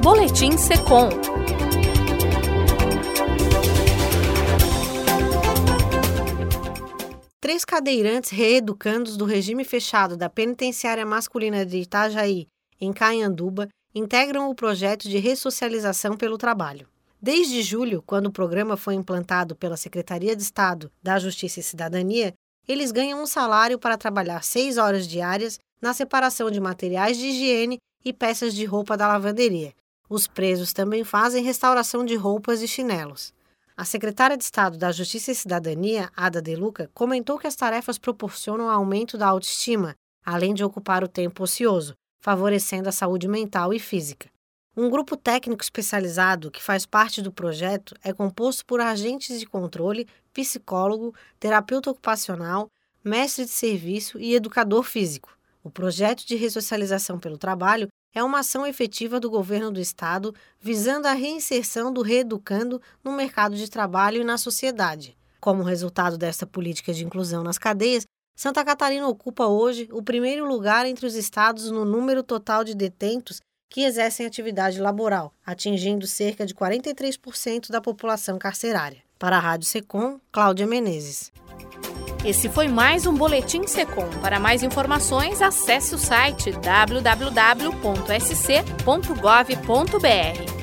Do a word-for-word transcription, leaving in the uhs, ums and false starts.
Boletim Secom. Três cadeirantes reeducandos do regime fechado da Penitenciária Masculina de Itajaí, em Cainhanduba, integram o projeto de ressocialização pelo trabalho. Desde julho, quando o programa foi implantado pela Secretaria de Estado da Justiça e Cidadania, eles ganham um salário para trabalhar seis horas diárias na separação de materiais de higiene e peças de roupa da lavanderia. Os presos também fazem restauração de roupas e chinelos. A secretária de Estado da Justiça e Cidadania, Ada De Luca, comentou que as tarefas proporcionam aumento da autoestima, além de ocupar o tempo ocioso, favorecendo a saúde mental e física. Um grupo técnico especializado que faz parte do projeto é composto por agentes de controle, psicólogo, terapeuta ocupacional, mestre de serviço e educador físico. O projeto de ressocialização pelo trabalho é uma ação efetiva do governo do Estado visando a reinserção do reeducando no mercado de trabalho e na sociedade. Como resultado desta política de inclusão nas cadeias, Santa Catarina ocupa hoje o primeiro lugar entre os estados no número total de detentos que exercem atividade laboral, atingindo cerca de quarenta e três por cento da população carcerária. Para a Rádio Secom, Cláudia Menezes. Esse foi mais um Boletim Secom. Para mais informações, acesse o site w w w ponto s c ponto gov ponto b r.